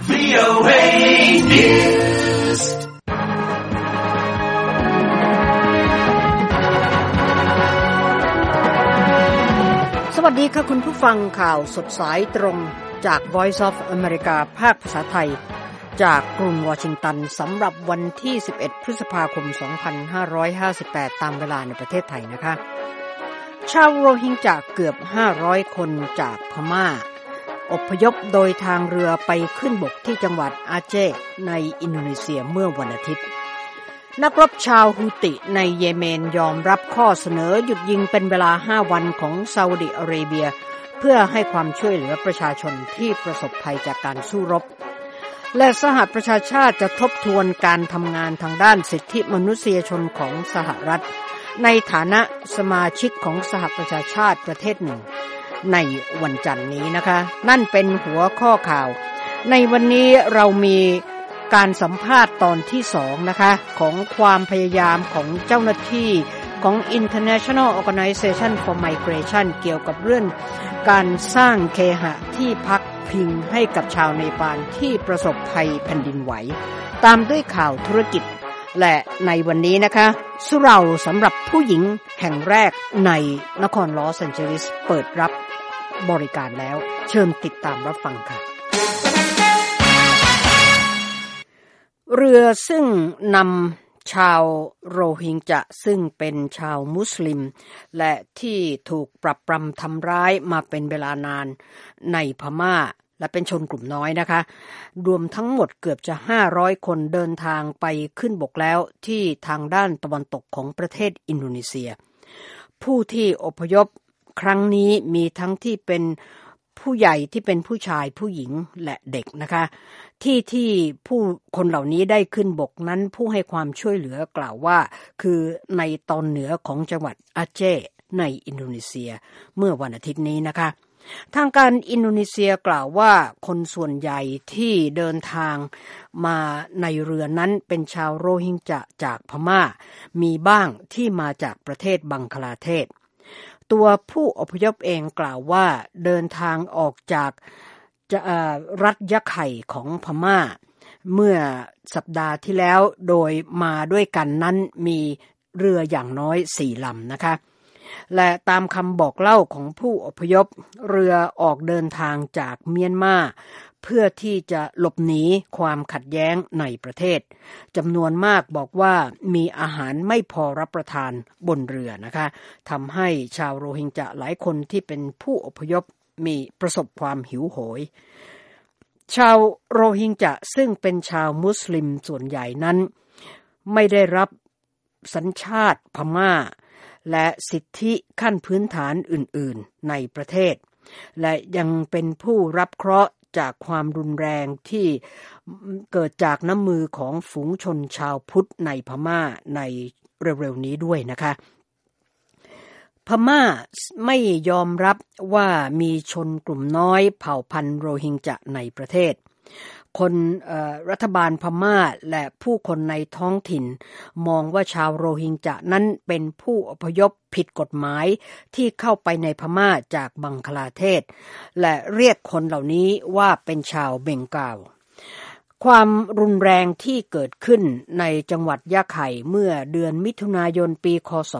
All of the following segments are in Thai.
VOA News สวัสดีค่ะคุณผู้ฟังข่าวสดสายตรงจาก Voice of America ภาคภาษาไทยจากกรุงวอชิงตันสำหรับวันที่11พฤษภาคม2558ตามเวลาในประเทศไทยนะคะชาวโรฮิงญาเกือบ500คนจากพม่าอพยพโดยทางเรือไปขึ้นบกที่จังหวัดอาเจในอินโดนีเซียเมื่อวันอาทิตย์นักรบชาวฮูติในเยเมนยอมรับข้อเสนอหยุดยิงเป็นเวลา5วันของซาอุดิอาระเบียเพื่อให้ความช่วยเหลือประชาชนที่ประสบภัยจากการสู้รบและสหประชาชาติจะทบทวนการทำงานทางด้านสิทธิมนุษยชนของสหรัฐในฐานะสมาชิกของสหประชาชาติประเทศหนึ่งในวันจันทร์นี้นะคะนั่นเป็นหัวข้อข่าวในวันนี้เรามีการสัมภาษณ์ตอนที่2นะคะของความพยายามของเจ้าหน้าที่ของ International Organization for Migration เกี่ยวกับเรื่องการสร้างเคหะที่พักพิงให้กับชาวเนปาลที่ประสบภัยแผ่นดินไหวตามด้วยข่าวธุรกิจและในวันนี้นะคะสุเหร่าสำหรับผู้หญิงแห่งแรกในนครลอสแอนเจลิสเปิดรับบริการแล้วเชิญติดตามรับฟังค่ะเรือซึ่งนำชาวโรฮิงญาซึ่งเป็นชาวมุสลิมและที่ถูกปรับปรำทำร้ายมาเป็นเวลานานในพม่าและเป็นชนกลุ่มน้อยนะคะรวมทั้งหมดเกือบจะ500คนเดินทางไปขึ้นบกแล้วที่ทางด้านตะวันตกของประเทศอินโดนีเซียผู้ที่อพยพครั้งนี้มีทั้งที่เป็นผู้ใหญ่ที่เป็นผู้ชายผู้หญิงและเด็กนะคะที่ผู้คนเหล่านี้ได้ขึ้นบกนั้นผู้ให้ความช่วยเหลือกล่าวว่าคือในตอนเหนือของจังหวัดอาเจในอินโดนีเซียเมื่อวันอาทิตย์นี้นะคะทางการอินโดนีเซียกล่าวว่าคนส่วนใหญ่ที่เดินทางมาในเรือนั้นเป็นชาวโรฮิงญาจากพม่ามีบ้างที่มาจากประเทศบังคลาเทศตัวผู้อพยพเองกล่าวว่าเดินทางออกจากรัฐยะไข่ของพม่าเมื่อสัปดาห์ที่แล้วโดยมาด้วยกันนั้นมีเรืออย่างน้อย4ลำนะคะและตามคำบอกเล่าของผู้อพยพเรือออกเดินทางจากเมียนมาเพื่อที่จะหลบหนีความขัดแย้งในประเทศจำนวนมากบอกว่ามีอาหารไม่พอรับประทานบนเรือนะคะทำให้ชาวโรฮิงญาหลายคนที่เป็นผู้อพยพมีประสบความหิวโหยชาวโรฮิงญาซึ่งเป็นชาวมุสลิมส่วนใหญ่นั้นไม่ได้รับสัญชาติพม่าและสิทธิขั้นพื้นฐานอื่นๆในประเทศและยังเป็นผู้รับเคราะห์จากความรุนแรงที่เกิดจากน้ำมือของฝูงชนชาวพุทธในพม่าในเร็วๆนี้ด้วยนะคะพม่าไม่ยอมรับว่ามีชนกลุ่มน้อยเผ่าพันธุ์โรฮิงญาในประเทศรัฐบาลพม่าและผู้คนในท้องถิ่นมองว่าชาวโรฮิงญานั้นเป็นผู้อพยพผิดกฎหมายที่เข้าไปในพม่าจากบังคลาเทศและเรียกคนเหล่านี้ว่าเป็นชาวเบงกาลความรุนแรงที่เกิดขึ้นในจังหวัดยะไข่เมื่อเดือนมิถุนายนปีคศ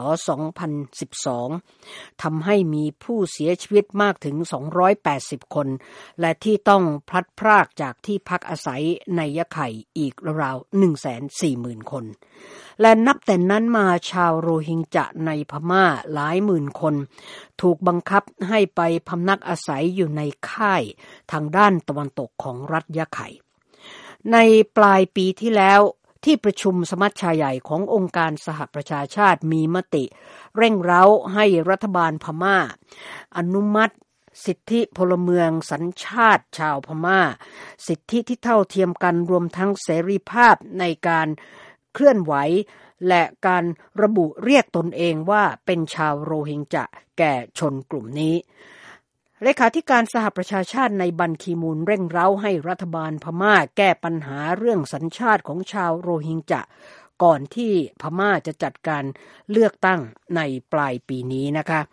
2012ทำให้มีผู้เสียชีวิตมากถึง280คนและที่ต้องพลัดพรากจากที่พักอาศัยในยะไข่อีกราวๆ 140,000 คนและนับแต่นั้นมาชาวโรฮิงญาในพม่าหลายหมื่นคนถูกบังคับให้ไปพำนักอาศัยอยู่ในค่ายทางด้านตะวันตกของรัฐยะไข่ในปลายปีที่แล้วที่ประชุมสมัชชาใหญ่ขององค์การสหประชาชาติมีมติเร่งเร้าให้รัฐบาลพม่าอนุมัติสิทธิพลเมืองสัญชาติชาวพม่าสิทธิที่เท่าเทียมกันรวมทั้งเสรีภาพในการเคลื่อนไหวและการระบุเรียกตนเองว่าเป็นชาวโรฮิงญาแก่ชนกลุ่มนี้เลขาธิการสหประชาชาติในบันคีมูลเร่งเร้าให้รัฐบาลพม่าแก้ปัญหาเรื่องสัญชาติของชาวโรฮิงญาก่อนที่พม่าจะจัดการเลือกตั้งในปลายปีนี้นะคะ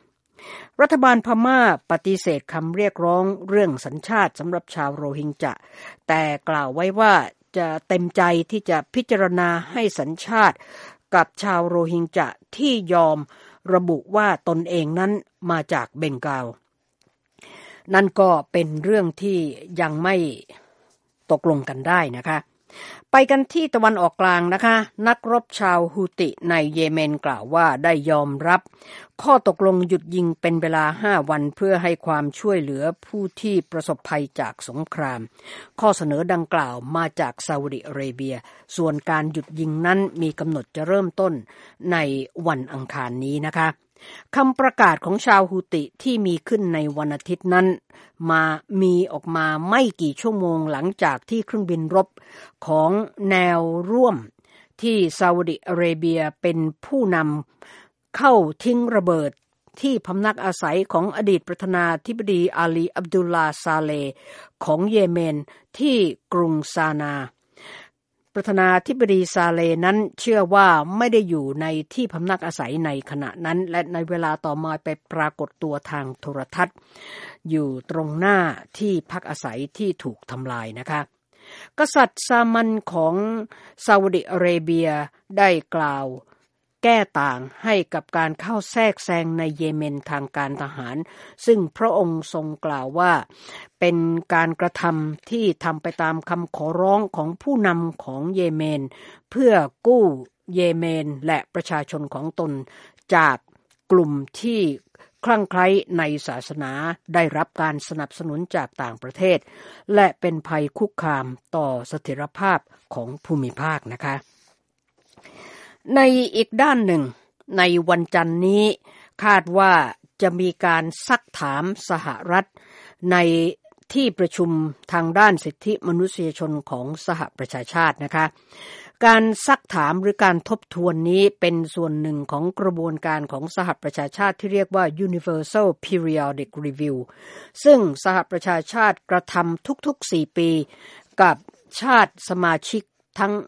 รัฐบาลพม่าปฏิเสธคำเรียกร้องเรื่องสัญชาติสำหรับชาวโรฮิงญาแต่กล่าวไว้ว่าจะเต็มใจที่จะพิจารณาให้สัญชาติกับชาวโรฮิงญาที่ยอมระบุว่าตนเองนั้นมาจากเบงกาลนั่นก็เป็นเรื่องที่ยังไม่ตกลงกันได้นะคะไปกันที่ตะวันออกกลางนะคะนักรบชาวฮูติในเยเมนกล่าวว่าได้ยอมรับข้อตกลงหยุดยิงเป็นเวลา5 วันเพื่อให้ความช่วยเหลือผู้ที่ประสบภัยจากสงครามข้อเสนอดังกล่าวมาจากซาอุดิอาระเบียส่วนการหยุดยิงนั้นมีกำหนดจะเริ่มต้นในวันอังคารนี้นะคะคำประกาศของชาวฮูติที่มีขึ้นในวันอาทิตย์นั้นมีออกมาไม่กี่ชั่วโมงหลังจากที่เครื่องบินรบของแนวร่วมที่ซาอุดิอาระเบียเป็นผู้นำเข้าทิ้งระเบิดที่พำนักอาศัยของอดีตประธานาธิบดีอาลีอับดุลลาห์ซาเลห์ของเยเมนที่กรุงซานาประธานาธิบดีซาเลห์นั้นเชื่อว่าไม่ได้อยู่ในที่พำนักอาศัยในขณะนั้นและในเวลาต่อมาไปปรากฏตัวทางโทรทัศน์อยู่ตรงหน้าที่พักอาศัยที่ถูกทำลายนะคะกษัตริย์ซามันของซาอุดิอาระเบียได้กล่าวแก้ต่างให้กับการเข้าแทรกแซงในเยเมนทางการทหารซึ่งพระองค์ทรงกล่าวว่าเป็นการกระทำที่ทำไปตามคำขอร้องของผู้นำของเยเมนเพื่อกู้เยเมนและประชาชนของตนจากกลุ่มที่คลั่งไคล้ในศาสนาได้รับการสนับสนุนจากต่างประเทศและเป็นภัยคุกคามต่อเสถียรภาพของภูมิภาคนะคะในอีกด้านหนึ่งในวันจันทร์นี้คาดว่าจะมีการซักถามสหรัฐในที่ประชุมทางด้านสิทธิมนุษยชนของสหประชาชาตินะคะการซักถามหรือการทบทวนนี้เป็นส่วนหนึ่งของกระบวนการของสหประชาชาติที่เรียกว่า Universal Periodic Review ซึ่งสหประชาชาติกระทำทุกๆ4 ปีกับชาติสมาชิกทั้ง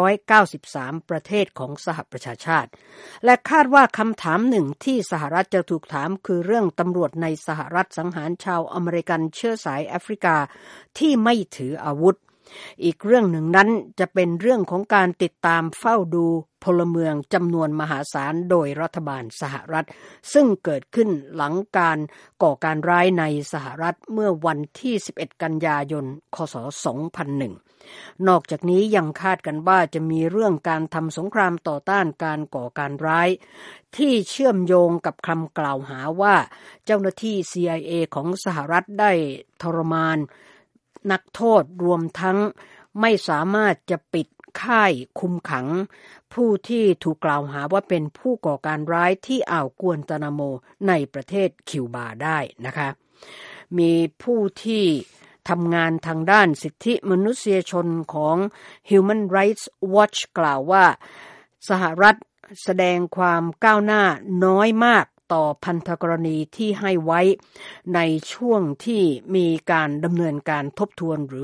193ประเทศของสหประชาชาติและคาดว่าคำถามหนึ่งที่สหรัฐจะถูกถามคือเรื่องตำรวจในสหรัฐสังหารชาวอเมริกันเชื้อสายแอฟริกาที่ไม่ถืออาวุธอีกเรื่องหนึ่งนั้นจะเป็นเรื่องของการติดตามเฝ้าดูพลเมืองจำนวนมหาศาลโดยรัฐบาลสหรัฐซึ่งเกิดขึ้นหลังการก่อการร้ายในสหรัฐเมื่อวันที่11กันยายนคศ2001นอกจากนี้ยังคาดกันว่าจะมีเรื่องการทำสงครามต่อต้านการก่อการร้ายที่เชื่อมโยงกับคำกล่าวหาว่าเจ้าหน้าที่ CIA ของสหรัฐได้ทรมานนักโทษรวมทั้งไม่สามารถจะปิดค่ายคุมขังผู้ที่ถูกกล่าวหาว่าเป็นผู้ก่อการร้ายที่อ่าวกวนตานาโมในประเทศคิวบาได้นะคะมีผู้ที่ทำงานทางด้านสิทธิมนุษยชนของ Human Rights Watch กล่าวว่าสหรัฐแสดงความก้าวหน้าน้อยมากต่อพันธกรณีที่ให้ไว้ในช่วงที่มีการดำเนินการทบทวนหรือ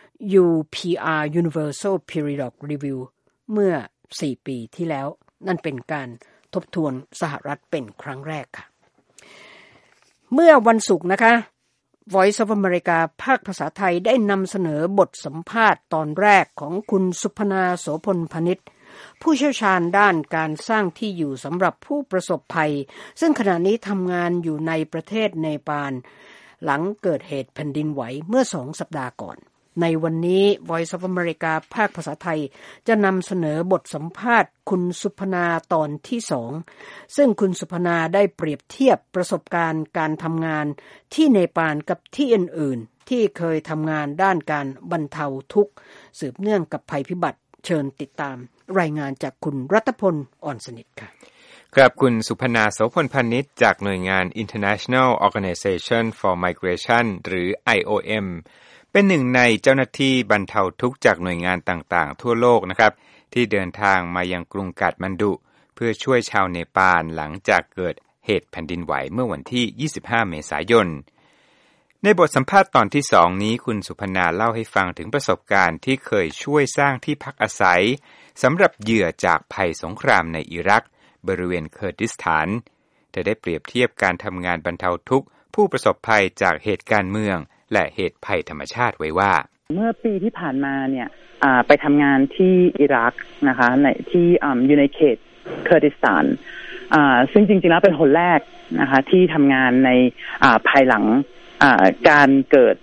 UPR Universal Periodic Review เมื่อ4 ปีที่แล้วนั่นเป็นการทบทวนสหรัฐเป็นครั้งแรกค่ะเมื่อวันศุกร์นะคะ Voice of America ภาคภาษาไทยได้นำเสนอบทสัมภาษณ์ตอนแรกของคุณสุพนาโสพลพนิชผู้เชี่ยวชาญด้านการสร้างที่อยู่สำหรับผู้ประสบภัยซึ่งขณะนี้ทำงานอยู่ในประเทศเนปาลหลังเกิดเหตุแผ่นดินไหวเมื่อ2 สัปดาห์ก่อนในวันนี้ Voice of America ภาคภาษาไทยจะนำเสนอบทสัมภาษณ์คุณสุพนาตอนที่2ซึ่งคุณสุพนาได้เปรียบเทียบประสบการณ์การทำงานที่เนปาลกับที่อื่นๆที่เคยทำงานด้านการบรรเทาทุกข์สืบเนื่องกับภัยพิบัติเชิญติดตามรายงานจากคุณรัตพลอ่อนสนิทค่ะครับคุณสุพนาโสพลพนิชจากหน่วยงาน International Organization for Migration หรือ IOM เป็นหนึ่งในเจ้าหน้าที่บรรเทาทุกข์จากหน่วยงานต่างๆทั่วโลกนะครับที่เดินทางมายังกรุงกาฐมาณฑุเพื่อช่วยชาวเนปาลหลังจากเกิดเหตุแผ่นดินไหวเมื่อวันที่25เมษายนในบทสัมภาษณ์ตอนที่2นี้คุณสุพนาเล่าให้ฟังถึงประสบการณ์ที่เคยช่วยสร้างที่พักอาศัยสำหรับเหยื่อจากภัยสงครามในอิรักบริเวณเคอร์ดิสถานเธอได้เปรียบเทียบการทำงานบรรเทาทุกข์ผู้ประสบภัยจากเหตุการณ์เมืองและเหตุภัยธรรมชาติไว้ว่าเมื่อปีที่ผ่านมาเนี่ยไปทำงานที่อิรักนะคะในที่อยู่ในเขตเคอร์ดิสถานซึ่งจริงๆแล้วเป็นคนแรกนะคะที่ทำงานในภายหลังการเกิด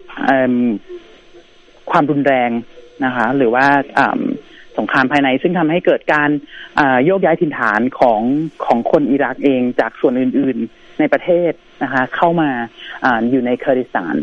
ความรุนแรงนะคะหรือว่าสงครามภายในซึ่งทำให้เกิดการโยกย้ายถิ่นฐานของคนอิรักเองจากส่วนอื่นๆในประเทศนะคะเข้ามาอยู่ในเคอร์ดิสถาน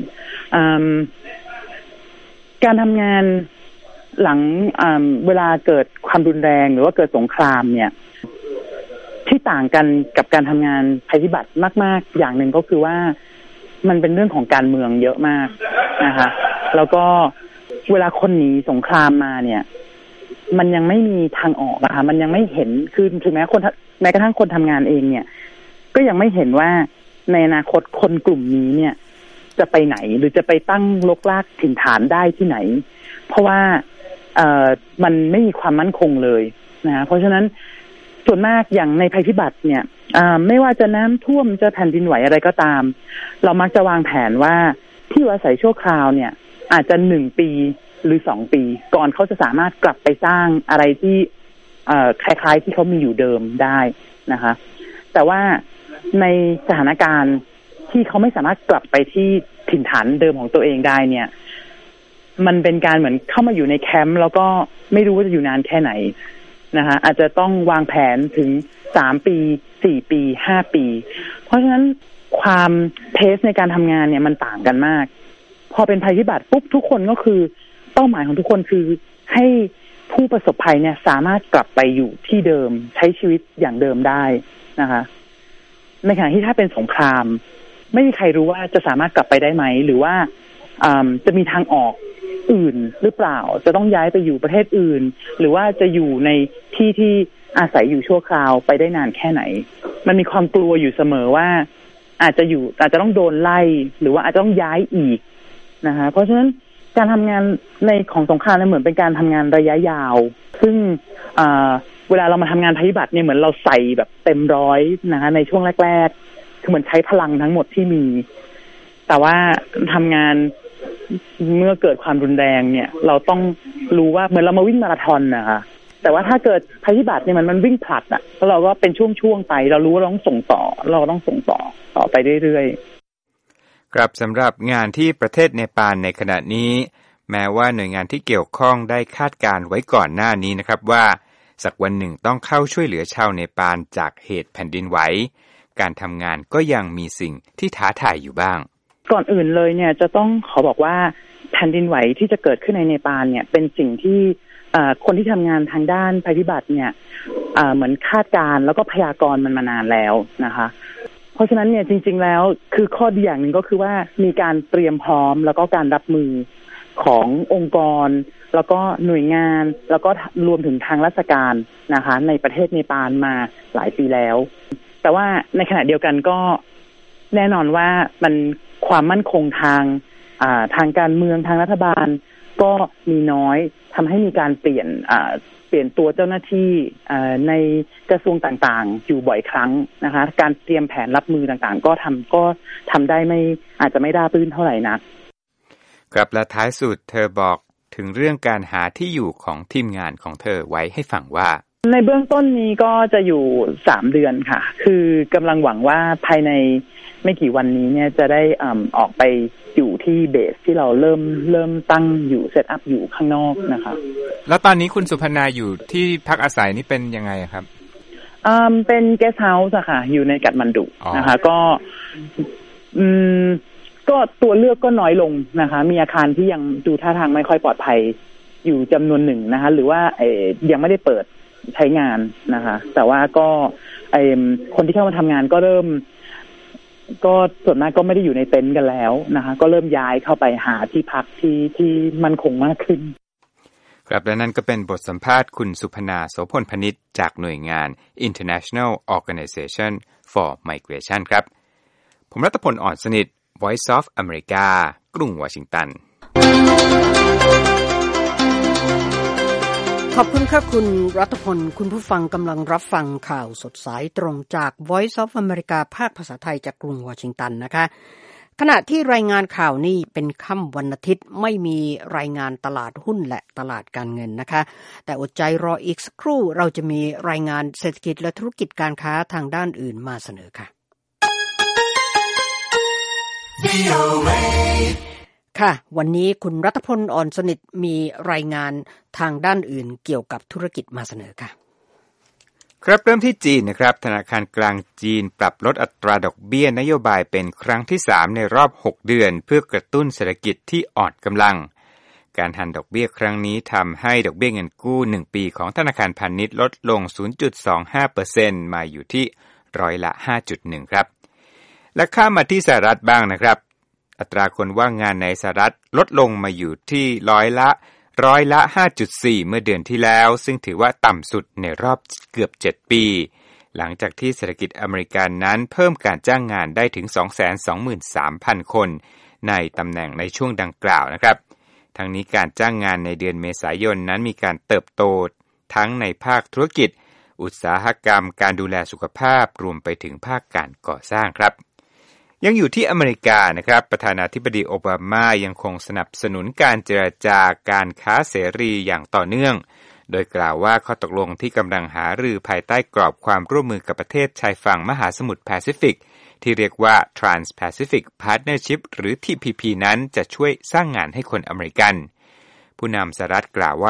การทำงานหลังเวลาเกิดความรุนแรงหรือว่าเกิดสงครามเนี่ยที่ต่างกันกับการทำงานภัยพิบัติมากๆอย่างหนึ่งก็คือว่ามันเป็นเรื่องของการเมืองเยอะมากนะคะแล้วก็เวลาคนหนีสงครามมาเนี่ยมันยังไม่มีทางออกนะคะมันยังไม่เห็นคือถึงแม้กระทั่งคนทำงานเองเนี่ยก็ยังไม่เห็นว่าในอนาคตคนกลุ่มนี้เนี่ยจะไปไหนหรือจะไปตั้งรกรากถิ่นฐานได้ที่ไหนเพราะว่ามันไม่มีความมั่นคงเลยนะเพราะฉะนั้นส่วนมากอย่างในภัยพิบัติเนี่ยไม่ว่าจะน้ำท่วมจะแผ่นดินไหวอะไรก็ตามเรามักจะวางแผนว่าที่อยู่อาศัยชั่วคราวเนี่ยอาจจะ1 ปีหรือ2 ปีก่อนเขาจะสามารถกลับไปสร้างอะไรที่คล้ายๆที่เขามีอยู่เดิมได้นะคะแต่ว่าในสถานการณ์ที่เขาไม่สามารถกลับไปที่ถิ่นฐานเดิมของตัวเองได้เนี่ยมันเป็นการเหมือนเข้ามาอยู่ในแคมป์แล้วก็ไม่รู้ว่าจะอยู่นานแค่ไหนนะคะอาจจะต้องวางแผนถึง3 ปี4 ปี5 ปีเพราะฉะนั้นความเพสในการทำงานเนี่ยมันต่างกันมากพอเป็นภัยพิบัติปุ๊บทุกคนก็คือเป้าหมายของทุกคนคือให้ผู้ประสบภัยเนี่ยสามารถกลับไปอยู่ที่เดิมใช้ชีวิตอย่างเดิมได้นะคะในขณะที่ถ้าเป็นสงครามไม่มีใครรู้ว่าจะสามารถกลับไปได้ไหมหรือว่าจะมีทางออกอื่นหรือเปล่าจะต้องย้ายไปอยู่ประเทศอื่นหรือว่าจะอยู่ในที่อาศัยอยู่ชั่วคราวไปได้นานแค่ไหนมันมีความกลัวอยู่เสมอว่าอาจจะต้องโดนไล่หรือว่าอาจจะต้องย้ายอีกนะคะเพราะฉะนั้นการทำงานในของสงครามเนี่ยเหมือนเป็นการทำงานระยะยาวซึ่งเวลาเรามาทำงานภัยพิบัติเนี่ยเหมือนเราใส่แบบเต็มร้อยนะคะในช่วงแรกๆคือเหมือนใช้พลังทั้งหมดที่มีแต่ว่าทำงานเมื่อเกิดความรุนแรงเนี่ยเราต้องรู้ว่าเหมือนเรามาวิ่งมาราธอนนะคะแต่ว่าถ้าเกิดภัยพิบัติเนี่ยมันวิ่งผลัดอ่ะแล้วเราก็เป็นช่วงๆไปเรารู้ว่าเราต้องส่งต่อไปเรื่อยๆครับสำหรับงานที่ประเทศเนปาลในขณะนี้แม้ว่าหน่วยงานที่เกี่ยวข้องได้คาดการไว้ก่อนหน้านี้นะครับว่าสักวันหนึ่งต้องเข้าช่วยเหลือชาวเนปาลจากเหตุแผ่นดินไหวการทำงานก็ยังมีสิ่งที่ท้าทายอยู่บ้างก่อนอื่นเลยเนี่ยจะต้องขอบอกว่าแผ่นดินไหวที่จะเกิดขึ้นในเนปาลเนี่ยเป็นสิ่งที่คนที่ทำงานทางด้านภัยพิบัติเนี่ยเหมือนคาดการแล้วก็พยากรณ์มันมานานแล้วนะคะเพราะฉะนั้นเนี่ยจริงๆแล้วคือข้อดีอย่างหนึ่งก็คือว่ามีการเตรียมพร้อมแล้วก็การรับมือขององค์กรแล้วก็หน่วยงานแล้วก็รวมถึงทางราชการนะคะในประเทศเนปาลมาหลายปีแล้วแต่ว่าในขณะเดียวกันก็แน่นอนว่ามันความมั่นคงทางการเมืองทางรัฐบาลก็มีน้อยทำให้มีการเปลี่ยนตัวเจ้าหน้าที่ในกระทรวงต่างๆอยู่บ่อยครั้งนะคะการเตรียมแผนรับมือต่างๆก็ทำได้ไม่อาจจะไม่ราบรื่นเท่าไหร่นักครับและท้ายสุดเธอบอกถึงเรื่องการหาที่อยู่ของทีมงานของเธอไว้ให้ฟังว่าในเบื้องต้นนี้ก็จะอยู่3 เดือนค่ะคือกำลังหวังว่าภายในไม่กี่วันนี้เนี่ยจะได้ออกไปอยู่ที่เบสที่เราเริ่มตั้งอยู่เซตอัพอยู่ข้างนอกนะคะแล้วตอนนี้คุณสุพรรณาอยู่ที่พักอาศัยนี่เป็นยังไงครับเป็นเกสต์เฮาส์อะค่ะอยู่ในกัตมันดุนะคะก็ตัวเลือกก็น้อยลงนะคะมีอาคารที่ยังดูท่าทางไม่ค่อยปลอดภัยอยู่จำนวนหนึ่งนะคะหรือว่ายังไม่ได้เปิดใช้งานนะคะแต่ว่าก็คนที่เข้ามาทำงานก็เริ่มก็ส่วนมากก็ไม่ได้อยู่ในเต็นท์กันแล้วนะคะก็เริ่มย้ายเข้าไปหาที่พักที่มั่นคงมากขึ้นครับและนั่นก็เป็นบทสัมภาษณ์คุณสุพรรณาโสพลพนิชจากหน่วยงาน International Organization for Migration ครับผมรัตพลอ่อนสนิท Voice of America กรุงวอชิงตันขอบคุณค่ะคุณรัตพลคุณผู้ฟังกำลังรับฟังข่าวสดสายตรงจาก Voice of America ภาคภาษาไทยจากกรุงวอชิงตันนะคะขณะที่รายงานข่าวนี้เป็นค่ำวันอาทิตย์ไม่มีรายงานตลาดหุ้นและตลาดการเงินนะคะแต่อดใจรออีกสักครู่เราจะมีรายงานเศรษฐกิจและธุรกิจการค้าทางด้านอื่นมาเสนอค่ะค่ะวันนี้คุณรัตพลอ่อนสนิทมีรายงานทางด้านอื่นเกี่ยวกับธุรกิจมาเสนอค่ะครับเริ่มที่จีนนะครับธนาคารกลางจีนปรับลดอัตราดอกเบี้ยนโยบายเป็นครั้งที่3ในรอบ6เดือนเพื่อกระตุ้นเศรษฐกิจที่อ่อนกำลังการหันดอกเบี้ยครั้งนี้ทำให้ดอกเบี้ยเงินกู้1ปีของธนาคารพาณิชย์ลดลง 0.25% มาอยู่ที่5.1% ครับและข้ามมาที่สหรัฐบ้างนะครับอัตราคนว่างงานในสหรัฐลดลงมาอยู่ที่ร้อยละ 5.4 เมื่อเดือนที่แล้วซึ่งถือว่าต่ำสุดในรอบเกือบ7ปีหลังจากที่เศรษฐกิจอเมริกันนั้นเพิ่มการจ้างงานได้ถึง 223,000 คนในตำแหน่งในช่วงดังกล่าวนะครับทั้งนี้การจ้างงานในเดือนเมษายนนั้นมีการเติบโตทั้งในภาคธุรกิจอุตสาหกรรมการดูแลสุขภาพรวมไปถึงภาคการก่อสร้างครับยังอยู่ที่อเมริกานะครับประธานาธิบดีโอบามายังคงสนับสนุนการเจรจาการค้าเสรีอย่างต่อเนื่องโดยกล่าวว่าข้อตกลงที่กำลังหารือภายใต้กรอบความร่วมมือกับประเทศชายฝั่งมหาสมุทรแปซิฟิกที่เรียกว่า Trans-Pacific Partnership หรือ TPP นั้นจะช่วยสร้างงานให้คนอเมริกันผู้นำสหรัฐกล่าวว่า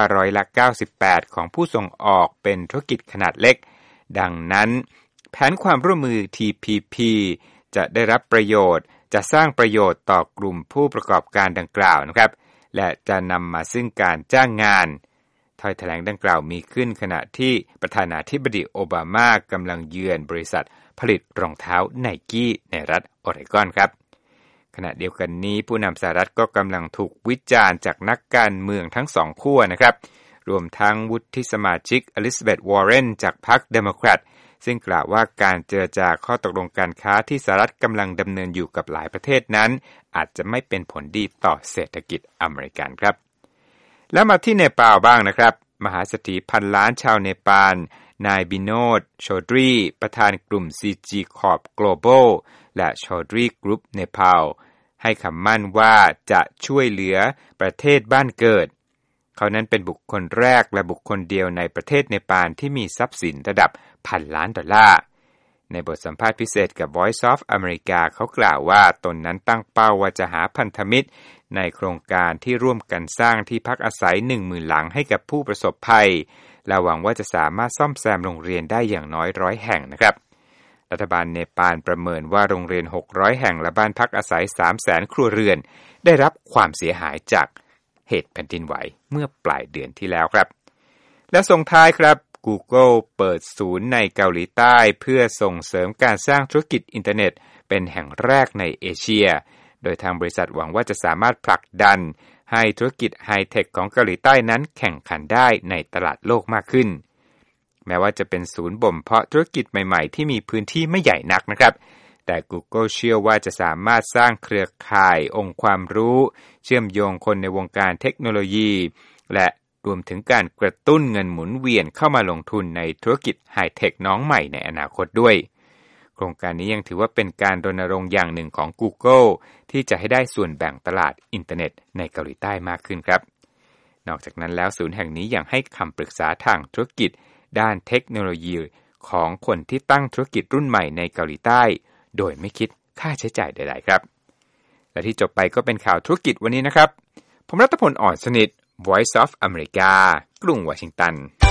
98%ของผู้ส่งออกเป็นธุรกิจขนาดเล็กดังนั้นแผนความร่วมมือ TPPจะได้รับประโยชน์จะสร้างประโยชน์ต่อกลุ่มผู้ประกอบการดังกล่าวนะครับและจะนำมาซึ่งการจ้างงานถ้อยแถลงดังกล่าวมีขึ้นขณะที่ประธานาธิบดีโอบามากำลังเยือนบริษัทผลิตรองเท้าไนกี้ในรัฐออริกอนครับขณะเดียวกันนี้ผู้นำสหรัฐก็กำลังถูกวิจารณ์จากนักการเมืองทั้งสองขั้วนะครับรวมทั้งวุฒิสมาชิกอลิซาเบธวอร์เรนจากพรรคเดโมแครตซึ่งกล่าวว่าการเจรจาข้อตกลงการค้าที่สหรัฐกำลังดำเนินอยู่กับหลายประเทศนั้นอาจจะไม่เป็นผลดีต่อเศรษฐกิจอเมริกันครับแล้วมาที่เนปาลบ้างนะครับมหาเศรษฐีพันล้านชาวเนปาลนายบิโนดโชดรีประธานกลุ่ม CG Corp Global และ Chaudhry Group เนปาลให้คำมั่นว่าจะช่วยเหลือประเทศบ้านเกิดเขานั้นเป็นบุคคลแรกและบุคคลเดียวในประเทศเนปาลที่มีทรัพย์สินระดับ1,000 ล้านดอลลาร์ในบทสัมภาษณ์พิเศษกับ Voice of America เขากล่าวว่าตนนั้นตั้งเป้าว่าจะหาพันธมิตรในโครงการที่ร่วมกันสร้างที่พักอาศัย 10,000 หลังให้กับผู้ประสบภัยและหวังว่าจะสามารถซ่อมแซมโรงเรียนได้อย่างน้อย100 แห่งนะครับรัฐบาลเนปาลประเมินว่าโรงเรียน600 แห่งและบ้านพักอาศัย 300,000 ครัวเรือนได้รับความเสียหายจากเหตุแผ่นดินไหวเมื่อปลายเดือนที่แล้วครับและส่งท้ายครับ Google เปิดศูนย์ในเกาหลีใต้เพื่อส่งเสริมการสร้างธุรกิจอินเทอร์เน็ตเป็นแห่งแรกในเอเชียโดยทางบริษัทหวังว่าจะสามารถผลักดันให้ธุรกิจไฮเทคของเกาหลีใต้นั้นแข่งขันได้ในตลาดโลกมากขึ้นแม้ว่าจะเป็นศูนย์บ่มเพาะธุรกิจใหม่ๆที่มีพื้นที่ไม่ใหญ่นักนะครับแต่ Google เชื่อว่าจะสามารถสร้างเครือข่ายองค์ความรู้เชื่อมโยงคนในวงการเทคโนโลยีและรวมถึงการกระตุ้นเงินหมุนเวียนเข้ามาลงทุนในธุรกิจไฮเทคน้องใหม่ในอนาคตด้วยโครงการนี้ยังถือว่าเป็นการรณรงค์อย่างหนึ่งของ Google ที่จะให้ได้ส่วนแบ่งตลาดอินเทอร์เน็ตในเกาหลีใต้มากขึ้นครับนอกจากนั้นแล้วศูนย์แห่งนี้ยังให้คำปรึกษาทางธุรกิจด้านเทคโนโลยีของคนที่ตั้งธุรกิจรุ่นใหม่ในเกาหลีใต้โดยไม่คิดค่าใช้จ่ายใดๆครับและที่จบไปก็เป็นข่าวธุรกิจวันนี้นะครับผมรัตพลอ่อนสนิท Voice of America กรุงวอชิงตัน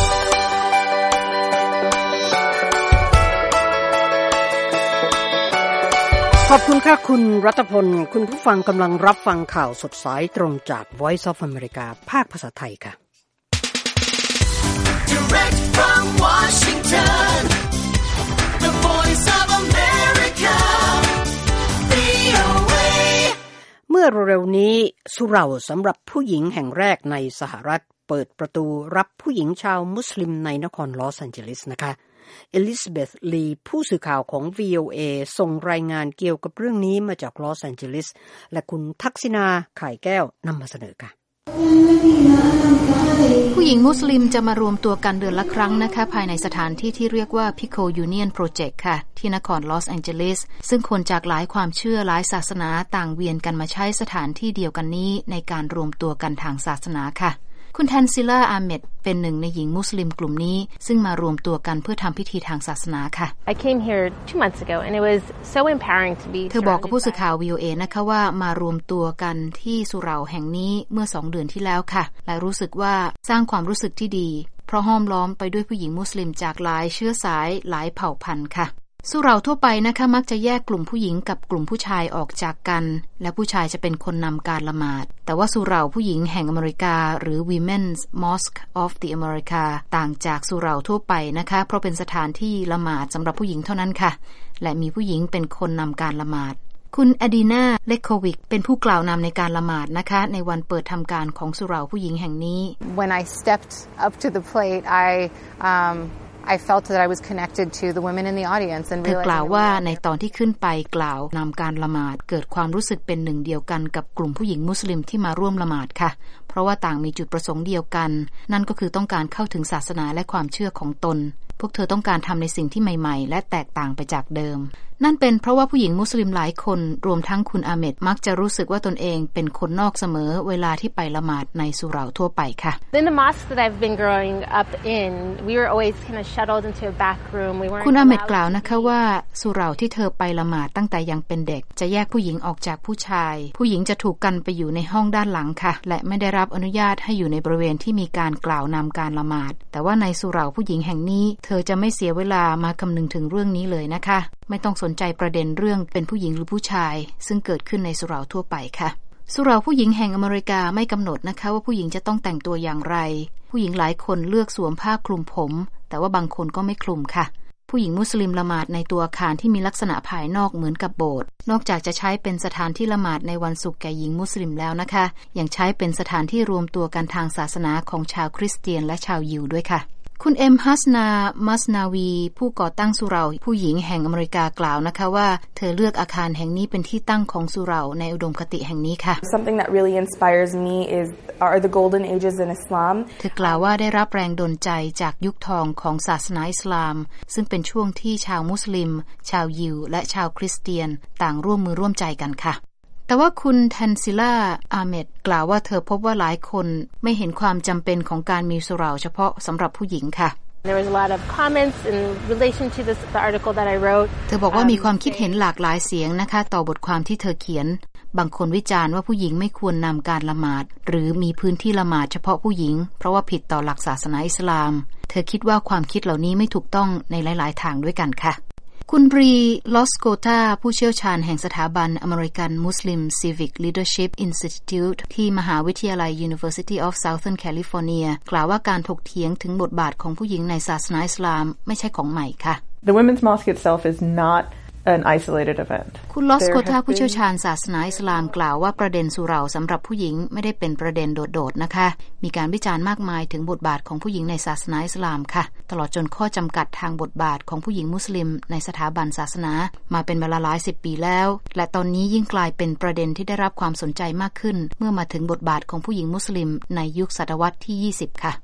ขอบคุณค่ะคุณรัตพลคุณผู้ฟังกำลังรับฟังข่าวสดสายตรงจาก Voice of America ภาคภาษาไทยค่ะ Direct from Washington, the Voice of America, VOA. เมื่อเร็วๆนี้สุเหร่าสำหรับผู้หญิงแห่งแรกในสหรัฐเปิดประตูรับผู้หญิงชาวมุสลิมในนครลอสแอนเจลิสนะคะเอลิซาเบธลีผู้สื่อข่าวของ VOA ส่งรายงานเกี่ยวกับเรื่องนี้มาจากลอสแอนเจลิสและคุณทักษิณาข่ายแก้วนำมาเสนอค่ะผู้ผู้หญิงมุสลิมจะมารวมตัวกันเดือนละครั้งนะคะภายในสถานที่ที่เรียกว่า Pico Union Project ค่ะที่นครลอสแองเจลิสซึ่งคนจากหลายความเชื่อหลายศาสนาต่างเวียนกันมาใช้สถานที่เดียวกันนี้ในการรวมตัวกันทางศาสนาค่ะคุณแทนซิล่าอาเมดเป็นหนึ่งในหญิงมุสลิมกลุ่มนี้ซึ่งมารวมตัวกันเพื่อทำพิธีทางศาสนาค่ะ I came here 2 months ago and it was so empowering to be เธอบอกกับผู้สื่อข่าว VOA นะคะว่ามารวมตัวกันที่สุเหร่าแห่งนี้เมื่อ2 เดือนที่แล้วค่ะและรู้สึกว่าสร้างความรู้สึกที่ดีเพราะห้อมล้อมไปด้วยผู้หญิงมุสลิมจากหลายเชื้อสายหลายเผ่าพันธุ์ค่ะสุเหร่าทั่วไปนะคะมักจะแยกกลุ่มผู้หญิงกับกลุ่มผู้ชายออกจากกันและผู้ชายจะเป็นคนนำการละหมาดแต่ว่าสุเหร่าผู้หญิงแห่งอเมริกาหรือ Women's Mosque of the America ต่างจากสุเหร่าทั่วไปนะคะเพราะเป็นสถานที่ละหมาดสำหรับผู้หญิงเท่านั้นค่ะและมีผู้หญิงเป็นคนนำการละหมาดคุณอดีนาเลโควิกเป็นผู้กล่าวนำในการละหมาดนะคะในวันเปิดทำการของสุเหร่าผู้หญิงแห่งนี้ When I stepped up to the plate I felt that I was connected to the women in the audience and เธอกล่าวว่าในตอนที่ขึ้นไปกล่าวนำการละหมาดเกิดความรู้สึกเป็นหนึ่งเดียวกันกับกลุ่มผู้หญิงมุสลิมที่มาร่วมละหมาดค่ะเพราะว่าต่างมีจุดประสงค์เดียวกันนั่นก็คือต้องการเข้าถึงศาสนาและความเชื่อของตนพวกเธอต้องการทำในสิ่งที่ใหม่ๆและแตกต่างไปจากเดิมนั่นเป็นเพราะว่าผู้หญิงมุสลิมหลายคนรวมทั้งคุณอาเมดมักจะรู้สึกว่าตนเองเป็นคนนอกเสมอเวลาที่ไปละหมาดในสุเหร่าทั่วไปค่ะ In the mosque that I've been growing up in we were always kind of shuttled into a back room we weren't คุณอาเมดกล่าวนะคะว่าสุเหร่าที่เธอไปละหมาดตั้งแต่ยังเป็นเด็กจะแยกผู้หญิงออกจากผู้ชายผู้หญิงจะถูกกันไปอยู่ในห้องด้านหลังค่ะและไม่ได้รับอนุญาตให้อยู่ในบริเวณที่มีการกล่าวนำการละหมาดแต่ว่าในสุเหร่าผู้หญิงแห่งนี้เธอจะไม่เสียเวลามาคำนึงถึงเรื่องนี้เลยนะคะไม่ต้องสนใจประเด็นเรื่องเป็นผู้หญิงหรือผู้ชายซึ่งเกิดขึ้นในสุเหร่าทั่วไปค่ะสุเหร่าผู้หญิงแห่งอเมริกาไม่กำหนดนะคะว่าผู้หญิงจะต้องแต่งตัวอย่างไรผู้หญิงหลายคนเลือกสวมผ้าคลุมผมแต่ว่าบางคนก็ไม่คลุมค่ะผู้หญิงมุสลิมละหมาดในตัวอาคารที่มีลักษณะภายนอกเหมือนกับโบสถ์นอกจากจะใช้เป็นสถานที่ละหมาดในวันศุกร์แก่หญิงมุสลิมแล้วนะคะยังใช้เป็นสถานที่รวมตัวกันทางศาสนาของชาวคริสเตียนและชาวยิวด้วยค่ะคุณเอ็มฮัสนามัสนาวีผู้ก่อตั้งสุเหร่าผู้หญิงแห่งอเมริกากล่าวนะคะว่าเธอเลือกอาคารแห่งนี้เป็นที่ตั้งของสุเหร่าในอุดมคติแห่งนี้ค่ะ Something that really inspires me are the golden ages in Islam เธอกล่าวว่าได้รับแรงดลใจจากยุคทองของศาสนาอิสลามซึ่งเป็นช่วงที่ชาวมุสลิมชาวยิวและชาวคริสเตียนต่างร่วมมือร่วมใจกันค่ะแต่ว่าคุณแทนซิล่าอาเมดกล่าวว่าเธอพบว่าหลายคนไม่เห็นความจำเป็นของการมีสุเหร่าเฉพาะสำหรับผู้หญิงค่ะ There was a lot of comments in relation to the article that I wrote เธอบอกว่ามีความคิดเห็นหลากหลายเสียงนะคะต่อบทความที่เธอเขียนบางคนวิจารณ์ว่าผู้หญิงไม่ควรนำการละหมาดหรือมีพื้นที่ละหมาดเฉพาะผู้หญิงเพราะว่าผิดต่อหลักศาสนาอิสลามเธอคิดว่าความคิดเหล่านี้ไม่ถูกต้องในหลายๆทางด้วยกันค่ะคุณบรีลอสโกตาผู้เชี่ยวชาญแห่งสถาบัน American Muslim Civic Leadership Institute ที่มหาวิทยาลัย University of Southern California กล่าวว่าการถกเถียงถึงบทบาทของผู้หญิงในศาสนาอิสลามไม่ใช่ของใหม่ค่ะ The women's mosque itself is not an isolated event คุณลอสโกตาผู้เชี่ยวชาญศาสนาอิสลามกล่าวว่าประเด็นสุเหร่าสำหรับผู้หญิงไม่ได้เป็นประเด็นโดดๆนะคะมีการวิจารณ์มากมายถึงบทบาทของผู้หญิงในศาสนาอิสลามค่ะตลอดจนข้อจำกัดทางบทบาทของผู้หญิงมุสลิมในสถาบันศาสนามาเป็นเวลาหลาย10 ปีแล้วและตอนนี้ยิ่งกลายเป็นประเด็นที่ได้รับความสนใจมากขึ้นเมื่อมาถึงบทบาทของผู้หญิงมุสลิมในยุคศตวรรษที่20ค่ะ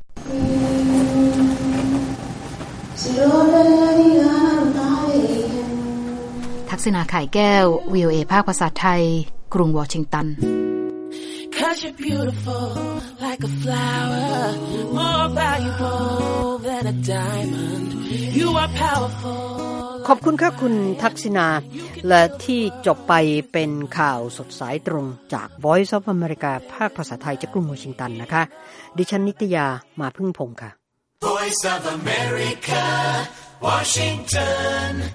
ทักษิณาไข่แก้ว VOA ภาคภาษาไทยกรุงวอชิงตัน 'Cause you're beautiful like a flower more valuable than a diamond you are powerful ขอบคุณค่ะคุณทักษิณาและที่จบไปเป็นข่าวสดสายตรงจาก Voice of America ภาคภาษาไทยจากกรุงวอชิงตันนะคะดิฉันนิตยามาพึ่งพงษ์ค่ะ Voice of America Washington